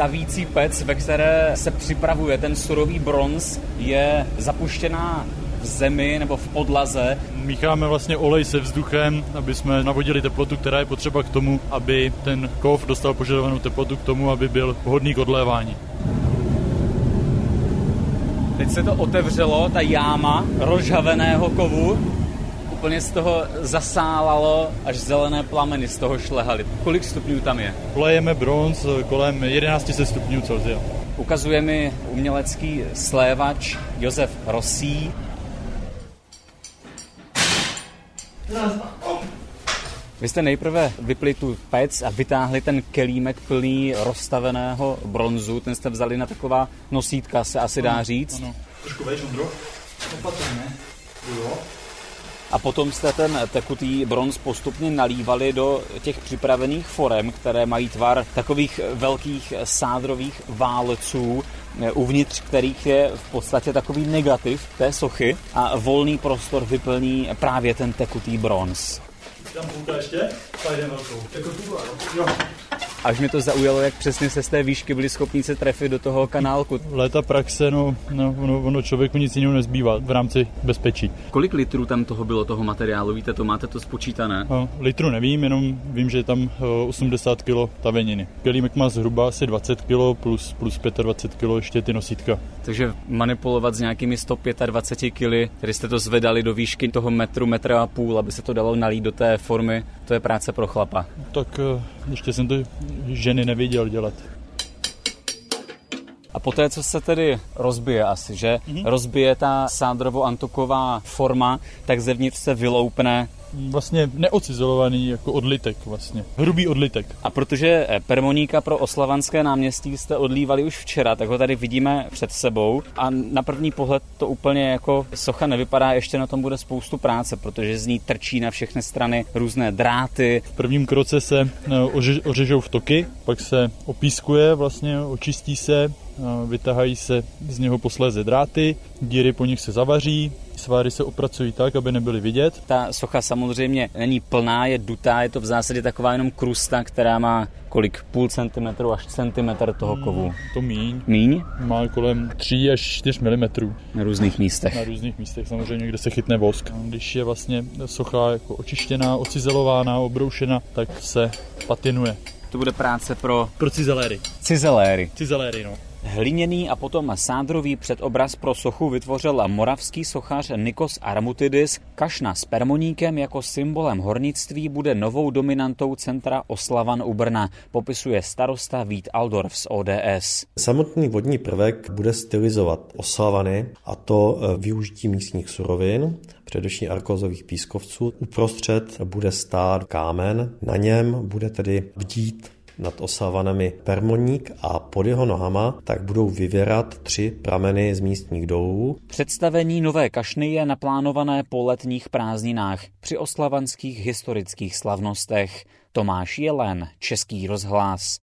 tavící pec, ve které se připravuje ten surový bronz, je zapuštěná v zemi nebo v podlaze. Mícháme vlastně olej se vzduchem, aby jsme navodili teplotu, která je potřeba k tomu, aby ten kov dostal požadovanou teplotu k tomu, aby byl vhodný k odlévání. Teď se to otevřelo, ta jáma rozžhaveného kovu. Úplně z toho zasálalo, až zelené plameny z toho šlehaly. Kolik stupňů tam je? Lejeme bronz kolem 1100 stupňů Celsia. Ukazuje mi umělecký slévač Josef Rosí. Vy jste nejprve vypli tu pec a vytáhli ten kelímek plný rozstaveného bronzu. Ten jste vzali na taková nosítka, se asi dá říct. Ano. Trošku vejš, Ondro. Opatrně. Jo. A potom jste ten tekutý bronz postupně nalívali do těch připravených forem, které mají tvar takových velkých sádrových válců, uvnitř kterých je v podstatě takový negativ té sochy a volný prostor vyplní právě ten tekutý bronz. Tam půlka ještě? Pojďme velkou. Tekutý, jo. Až mi to zaujalo, jak přesně se z té výšky byli schopni se trefit do toho kanálku. Léta praxe, ono člověku nic jiného nezbývá v rámci bezpečí. Kolik litrů tam toho bylo, toho materiálu? Víte, to máte to spočítané? Litru nevím, jenom vím, že je tam 80 kg taveniny. Kelímek má zhruba asi 20 kg plus 25 kg ještě ty nosítka. Takže manipulovat s nějakými 125 kg, který jste to zvedali do výšky toho metru a půl, aby se to dalo nalít do té formy, to je práce pro chlapa. Tak ještě jsem to ženy neviděl dělat. A poté, co se tedy rozbije asi, že? Rozbije ta sádrovo-antuková forma, tak zevnitř se vyloupne vlastně neocizolovaný jako odlitek vlastně. Hrubý odlitek. A protože permoníka pro Oslavanské náměstí jste odlívali už včera, tak ho tady vidíme před sebou a na první pohled to úplně jako socha nevypadá, ještě na tom bude spoustu práce, protože z ní trčí na všechny strany různé dráty. V prvním kroce se ořežou vtoky, pak se opískuje, vlastně očistí se, vytahají se z něho posléze dráty, díry po nich se zavaří, sváry se opracují tak, aby nebyly vidět. Ta socha samozřejmě není plná, je dutá, je to v zásadě taková jenom krusta, která má kolik? Půl centimetru až centimetr toho kovu. To míň. Míň? Má kolem 3 až 4 mm. Na různých místech. Na různých místech, samozřejmě, kde se chytne vosk. Když je vlastně socha jako očištěná, ocizelována, obroušena, tak se patinuje. To bude práce pro cizeléry. Cizeléry, no. Hliněný a potom sádrový předobraz pro sochu vytvořil moravský sochař Nikos Armutidis. Kašna s permoníkem jako symbolem hornictví bude novou dominantou centra Oslavan u Brna, popisuje starosta Vít Aldorf z ODS. Samotný vodní prvek bude stylizovat Oslavany, a to využití místních surovin, především arkózových pískovců. Uprostřed bude stát kámen, na něm bude tedy bdít nad Oslavanami permoník a pod jeho nohama tak budou vyvěrat 3 prameny z místních dolů. Představení nové kašny je naplánované po letních prázdninách při oslavanských historických slavnostech. Tomáš Jelen, Český rozhlas.